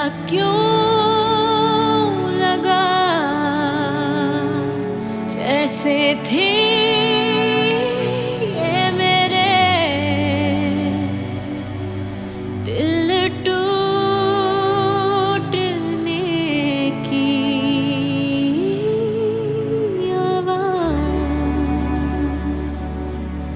क्यों लगा जैसे थी ये मेरे दिल टूटने की आवाज़।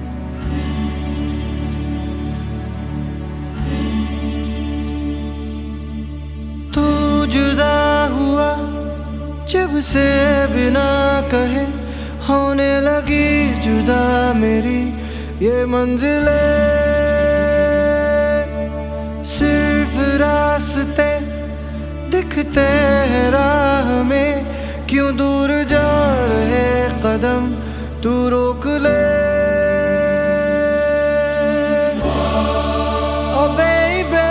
तू जुदा हुआ जब से बिना कहे होने लगी जुदा मेरी ये मंजिलें। सिर्फ रास्ते दिखते हैं राह में, क्यों दूर जा रहे कदम तू रोक ले। ओ बेबी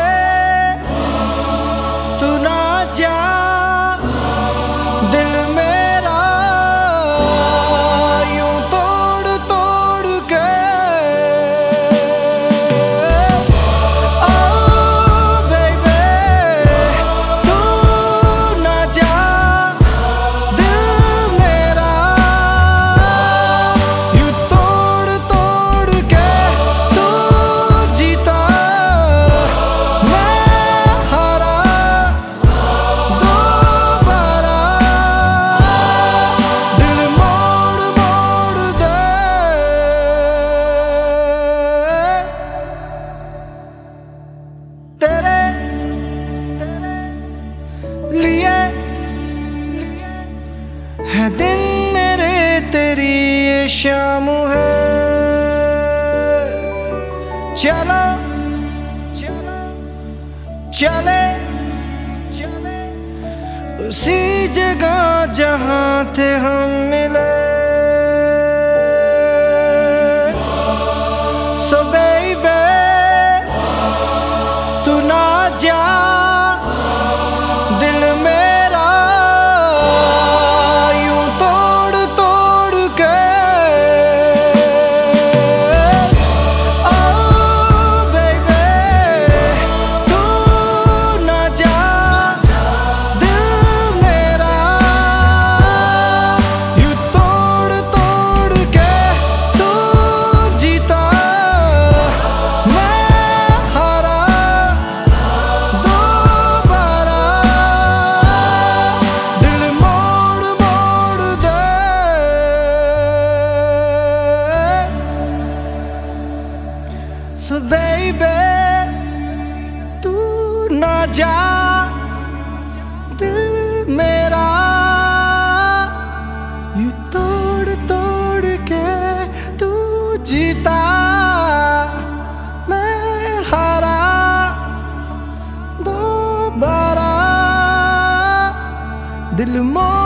तू ना जा, दिल मेरा यूं तोड़ तोड़ के। ओ बेबी तू ना जा, दिल मेरा यूं तोड़ तोड़ के। तू जीता मैं हारा दोबारा, दिल मोड़ मोड़ दे। तेरे लिए है दिन मेरे, तेरी ये शाम है। चलो चलो चले चले उसी जगह जहाँ थे हम मिले। सो बेबी तू ना जा, दिल मेरा यूं तोड़ तोड़ के। ओ बेबी तू ना जा, दिल मेरा यूं तोड़ तोड़ के। तू जीता मैं हारा दोबारा, दिल मोड़ मोड़ दे। So baby तू ना जा, दिल मेरा यूं तोड़ तोड़ के। तू जीता मैं हारा दोबारा, दिल मोड़